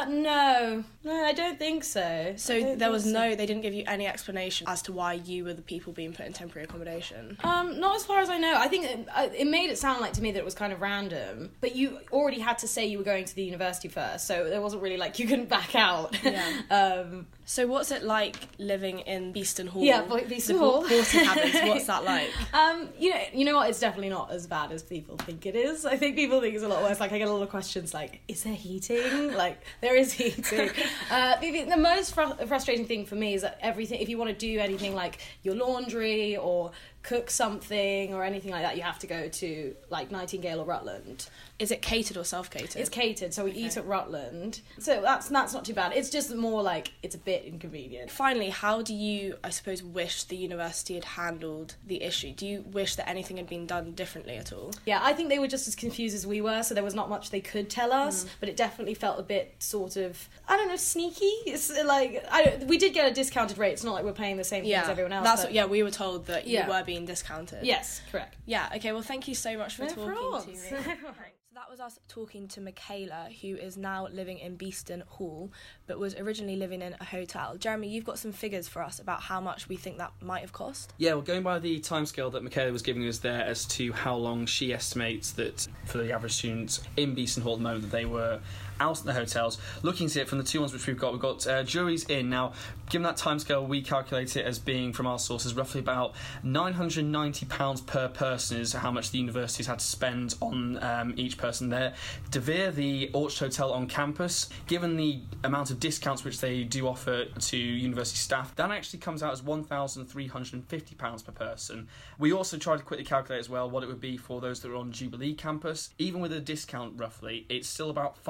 No, I don't think so. So they didn't give you any explanation as to why you were the people being put in temporary accommodation? Not as far as I know. I think it made it sound like to me that it was kind of random, but you already had to say you were going to the university first, so there wasn't really like you couldn't back out. Yeah. So what's it like living in Beeston Hall? Yeah, Beeston Hall. Porter cabins, what's that like? You know what? It's definitely not as bad as people think it is. I think people think it's a lot worse. Like I get a lot of questions like, is there heating? Like there is heating. The most frustrating thing for me is that everything, if you want to do anything like your laundry or cook something or anything like that, you have to go to like Nightingale or Rutland. Is it catered or self-catered? It's catered, so we eat at Rutland. So that's not too bad. It's just more like it's a bit inconvenient. Finally, how do you, I suppose, wish the university had handled the issue? Do you wish that anything had been done differently at all? Yeah, I think they were just as confused as we were, so there was not much they could tell us, but it definitely felt a bit sort of, I don't know, sneaky. It's like, we did get a discounted rate. It's not like we're paying the same thing as everyone else. We were told that you were being discounted. Yes, correct. Yeah, okay, well, thank you so much for talking to me. So that was us talking to Michaela, who is now living in Beeston Hall, but was originally living in a hotel. Jeremy, you've got some figures for us about how much we think that might have cost? Yeah, well, going by the timescale that Michaela was giving us there as to how long she estimates that for the average students in Beeston Hall at the moment that they were out at the hotels. Looking at it from the two ones which we've got Jury's Inn. Now, given that timescale, we calculate it as being, from our sources, roughly about £990 per person is how much the universities had to spend on each person there. De Vere, the Orchard Hotel on campus, given the amount of discounts which they do offer to university staff, that actually comes out as £1,350 per person. We also tried to quickly calculate as well what it would be for those that are on Jubilee campus. Even with a discount, roughly, it's still about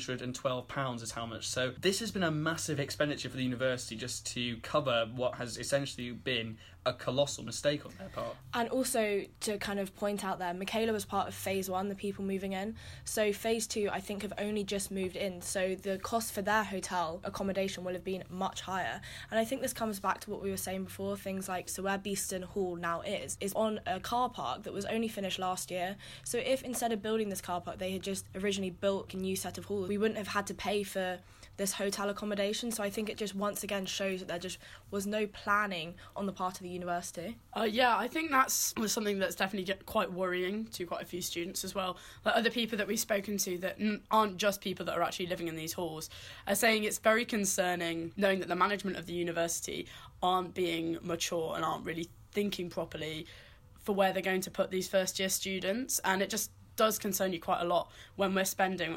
£512 is how much. So this has been a massive expenditure for the university just to cover what has essentially been a colossal mistake on their part. And also to kind of point out there, Michaela was part of phase 1, the people moving in. So phase 2, I think, have only just moved in. So the cost for their hotel accommodation will have been much higher. And I think this comes back to what we were saying before, things like, so where Beeston Hall now is on a car park that was only finished last year. So if instead of building this car park, they had just originally built a new set of halls, we wouldn't have had to pay for this hotel accommodation. So I think it just once again shows that there just was no planning on the part of the university. Yeah, I think was something that's definitely quite worrying to quite a few students as well. Like other people that we've spoken to that aren't just people that are actually living in these halls are saying it's very concerning knowing that the management of the university aren't being mature and aren't really thinking properly for where they're going to put these first year students, and it just does concern you quite a lot when we're spending,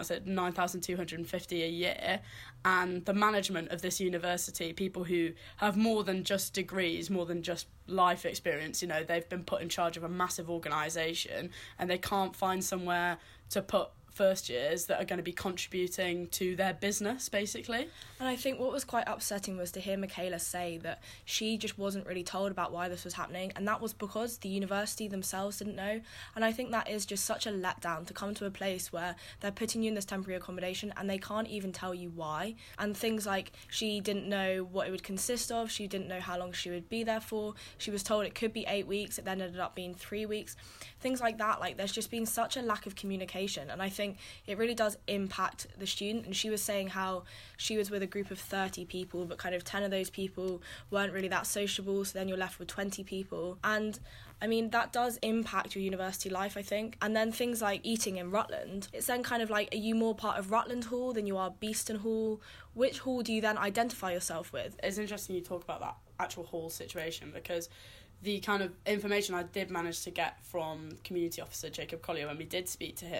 $9,250 a year, and the management of this university, people who have more than just degrees, more than just life experience, they've been put in charge of a massive organisation and they can't find somewhere to put first years that are going to be contributing to their business, basically. And I think what was quite upsetting was to hear Michaela say that she just wasn't really told about why this was happening, and that was because the university themselves didn't know. And I think that is just such a letdown to come to a place where they're putting you in this temporary accommodation and they can't even tell you why. And things like she didn't know what it would consist of, she didn't know how long she would be there for, she was told it could be 8 weeks, it then ended up being 3 weeks. Things like that, there's just been such a lack of communication, and I think it really does impact the student. And she was saying how she was with a group of 30 people, but kind of 10 of those people weren't really that sociable, so then you're left with 20 people. And I mean, that does impact your university life, I think. And then things like eating in Rutland, it's then kind of like, are you more part of Rutland Hall than you are Beeston Hall? Which hall do you then identify yourself with? It's interesting you talk about that actual hall situation, because the kind of information I did manage to get from community officer Jacob Collier when we did speak to him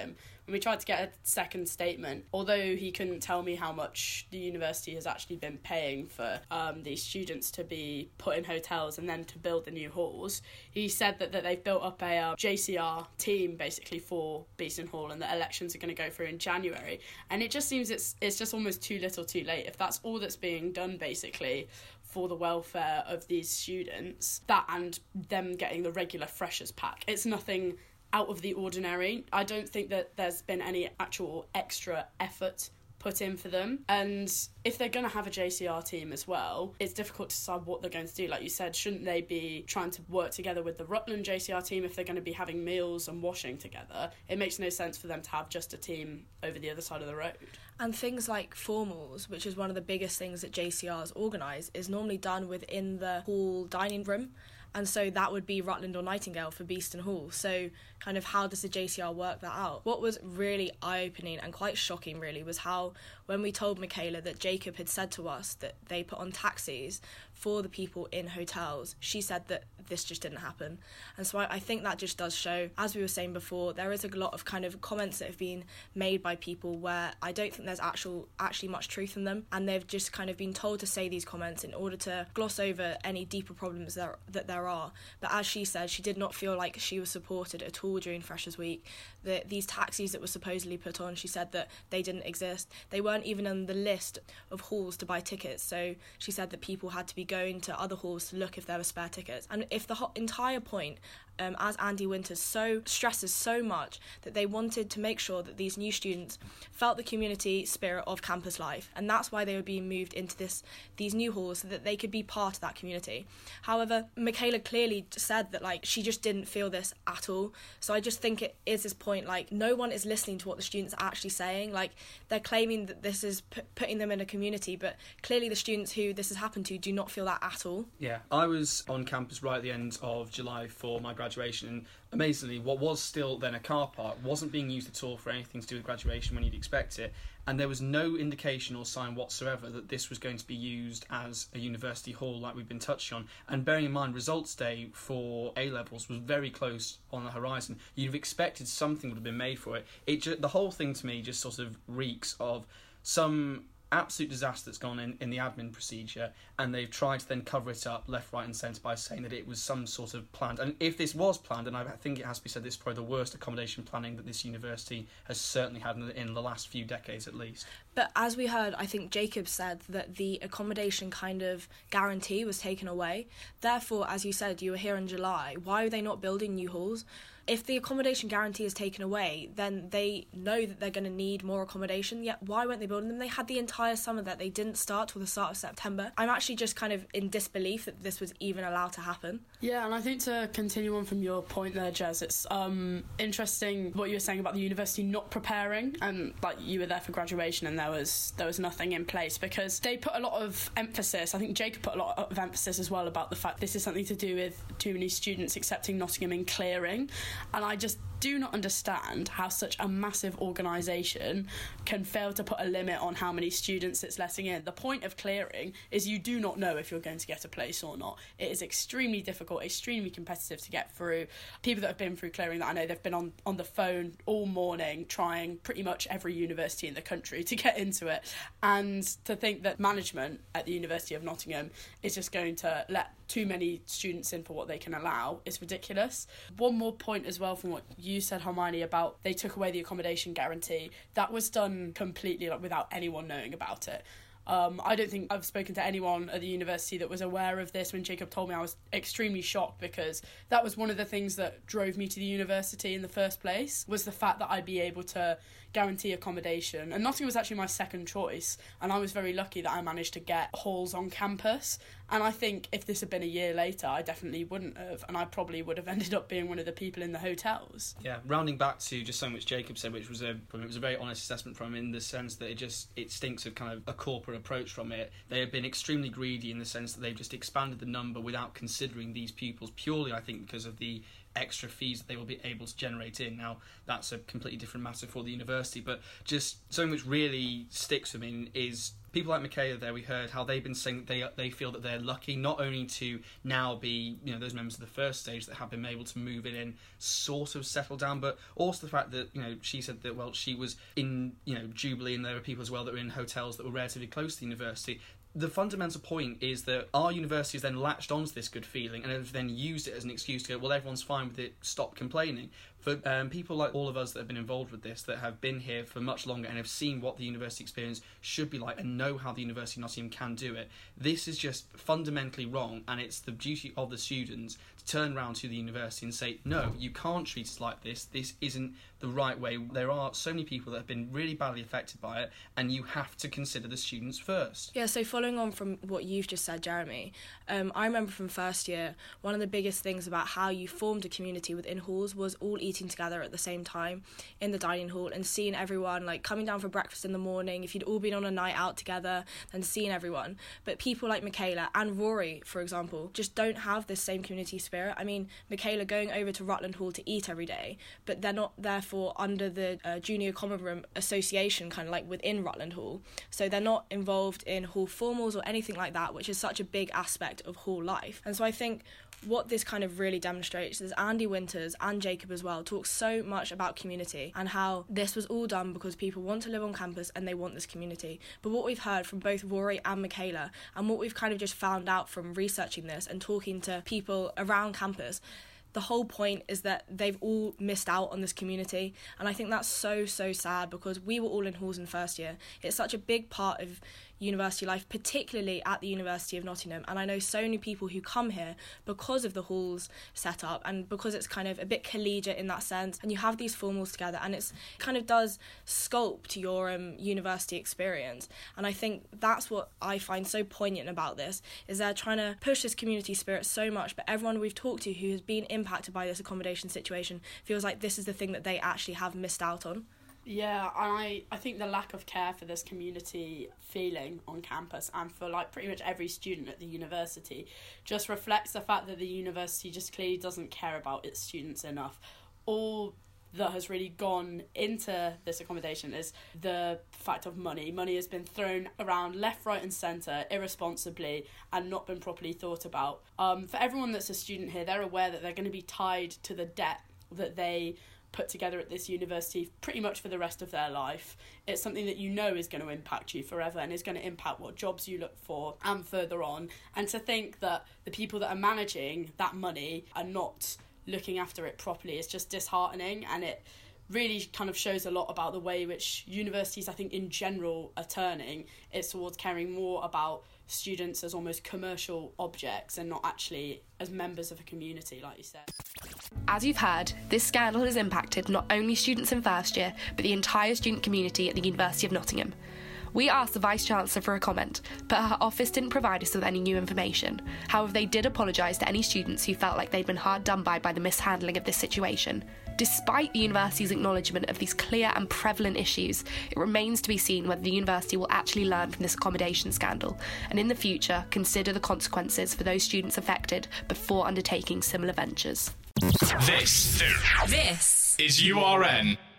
and we tried to get a second statement. Although he couldn't tell me how much the university has actually been paying for these students to be put in hotels and then to build the new halls, he said that they've built up a JCR team basically for Beeston Hall, and that elections are going to go through in January. And it just seems it's just almost too little too late. If that's all that's being done basically for the welfare of these students, that and them getting the regular freshers pack, it's nothing out of the ordinary. I don't think that there's been any actual extra effort put in for them. And if they're going to have a JCR team as well, it's difficult to decide what they're going to do. Like you said, shouldn't they be trying to work together with the Rutland JCR team if they're going to be having meals and washing together? It makes no sense for them to have just a team over the other side of the road. And things like formals, which is one of the biggest things that JCRs organise, is normally done within the hall dining room. And so that would be Rutland or Nightingale for Beeston Hall. So kind of how does the JCR work that out? What was really eye-opening and quite shocking really was how when we told Michaela that Jacob had said to us that they put on taxis for the people in hotels, she said that this just didn't happen. And so I think that just does show, as we were saying before, there is a lot of kind of comments that have been made by people where I don't think there's actually much truth in them, and they've just kind of been told to say these comments in order to gloss over any deeper problems that there are. But as she said, she did not feel like she was supported at all during Freshers' Week. These taxis that were supposedly put on, she said that they didn't exist. They weren't even on the list of halls to buy tickets, so she said that people had to be going to other halls to look if there were spare tickets. And if the entire point, as Andy Winters stresses so much, that they wanted to make sure that these new students felt the community spirit of campus life, and that's why they were being moved into these new halls so that they could be part of that community. However, Michaela clearly said that she just didn't feel this at all. So I just think it is this point, no one is listening to what the students are actually saying. They're claiming that this is putting them in a community, but clearly the students who this has happened to do not feel that at all. Yeah, I was on campus right at the end of July for my graduation, and amazingly what was still then a car park wasn't being used at all for anything to do with graduation when you'd expect it, and there was no indication or sign whatsoever that this was going to be used as a university hall like we've been touching on. And bearing in mind results day for A-levels was very close on the horizon, you'd have expected something would have been made for it. The whole thing to me just sort of reeks of some absolute disaster that's gone in the admin procedure, and they've tried to then cover it up left, right and centre by saying that it was some sort of planned. And if this was planned, and I think it has to be said, this is probably the worst accommodation planning that this university has certainly had in the last few decades at least. But as we heard, I think Jacob said that the accommodation kind of guarantee was taken away. Therefore, as you said, you were here in July. Why are they not building new halls? If the accommodation guarantee is taken away, then they know that they're going to need more accommodation, yet why weren't they building them? They had the entire summer that they didn't start till the start of September. I'm actually just kind of in disbelief that this was even allowed to happen. Yeah, and I think to continue on from your point there, Jez, it's interesting what you were saying about the university not preparing, and you were there for graduation and there was nothing in place, because they put a lot of emphasis, I think Jacob put a lot of emphasis as well, about the fact this is something to do with too many students accepting Nottingham in clearing. And I just do not understand how such a massive organisation can fail to put a limit on how many students it's letting in. The point of clearing is you do not know if you're going to get a place or not. It is extremely difficult, extremely competitive to get through. People that have been through clearing that I know, they've been on the phone all morning trying pretty much every university in the country to get into it. And to think that management at the University of Nottingham is just going to let too many students in for what they can allow is ridiculous. One more point as well from what you said, Hermione, about they took away the accommodation guarantee. That was done completely without anyone knowing about it. I don't think I've spoken to anyone at the university that was aware of this. When Jacob told me, I was extremely shocked, because that was one of the things that drove me to the university in the first place, was the fact that I'd be able to guarantee accommodation. And Nottingham was actually my second choice, and I was very lucky that I managed to get halls on campus. And I think if this had been a year later, I definitely wouldn't have, and I probably would have ended up being one of the people in the hotels. Yeah, rounding back to just something which Jacob said, which was it was a very honest assessment from him, in the sense that it stinks of kind of a corporate approach from it. They have been extremely greedy in the sense that they've just expanded the number without considering these pupils, purely I think because of the extra fees that they will be able to generate in. Now, that's a completely different matter for the university, but just something which really sticks with me is people like Michaela there, we heard how they've been saying they feel that they're lucky not only to now be, you know, those members of the first stage that have been able to move in and sort of settle down, but also the fact that, you know, she said that, well, she was in, you know, Jubilee, and there were people as well that were in hotels that were relatively close to the university. The fundamental point is that our university has then latched onto this good feeling and have then used it as an excuse to go, well, everyone's fine with it, stop complaining. For people like all of us that have been involved with this, that have been here for much longer and have seen what the university experience should be like and know how the University of Nottingham can do it, this is just fundamentally wrong, and it's the duty of the students to turn around to the university and say, no, you can't treat us like this, this isn't the right way. There are so many people that have been really badly affected by it, and you have to consider the students first. Yeah, so following on from what you've just said, Jeremy, I remember from first year, one of the biggest things about how you formed a community within halls was all eating together at the same time in the dining hall and seeing everyone, like coming down for breakfast in the morning, if you'd all been on a night out together, then seeing everyone. But people like Michaela and Rory, for example, just don't have this same community spirit. I mean, Michaela going over to Rutland Hall to eat every day, but they're not therefore under the Junior Common Room Association, kind of like within Rutland Hall. So they're not involved in hall formals or anything like that, which is such a big aspect of hall life. And so I think what this kind of really demonstrates is Andy Winters and Jacob as well talk so much about community and how this was all done because people want to live on campus and they want this community. But what we've heard from both Rory and Michaela, and what we've kind of just found out from researching this and talking to people around campus, the whole point is that they've all missed out on this community. And I think that's so sad, because we were all in halls in first year. It's such a big part of university life, particularly at the University of Nottingham, and I know so many people who come here because of the halls set up and because it's kind of a bit collegiate in that sense, and you have these formals together, and it kind of does sculpt your university experience. And I think that's what I find so poignant about this, is they're trying to push this community spirit so much, but everyone we've talked to who has been impacted by this accommodation situation feels like this is the thing that they actually have missed out on. Yeah, and I think the lack of care for this community feeling on campus and for like pretty much every student at the university just reflects the fact that the university just clearly doesn't care about its students enough. All that has really gone into this accommodation is the fact of money. Money has been thrown around left, right and centre irresponsibly and not been properly thought about. For everyone that's a student here, they're aware that they're going to be tied to the debt that they put together at this university pretty much for the rest of their life. It's something that you know is going to impact you forever and is going to impact what jobs you look for and further on. And to think that the people that are managing that money are not looking after it properly is just disheartening, and it really kind of shows a lot about the way which universities, I think, in general are turning. It's towards caring more about students as almost commercial objects and not actually as members of a community, like you said. As you've heard, this scandal has impacted not only students in first year, but the entire student community at the University of Nottingham. We asked the Vice-Chancellor for a comment, but her office didn't provide us with any new information. However, they did apologise to any students who felt like they'd been hard done by the mishandling of this situation. Despite the university's acknowledgement of these clear and prevalent issues, it remains to be seen whether the university will actually learn from this accommodation scandal, and in the future consider the consequences for those students affected before undertaking similar ventures. This is URN.